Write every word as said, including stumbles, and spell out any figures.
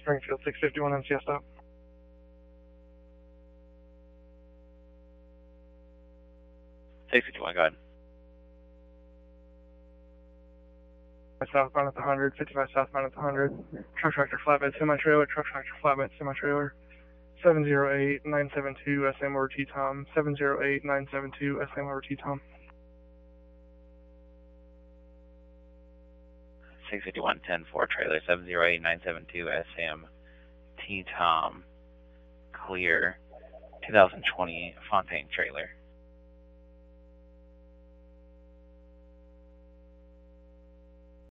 Springfield six fifty-one M C S stop. six fifty-one, go ahead. Southbound at the one hundred, fifty-five southbound at the one hundred. Truck tractor flatbed semi-trailer, truck tractor flatbed semi-trailer. seven zero eight nine seven two S M over T-Tom, seven zero eight nine seven two S M over T-Tom. six fifty-one ten four trailer, seven zero eight nine seven two S M T-Tom, clear, two thousand twenty Fontaine trailer.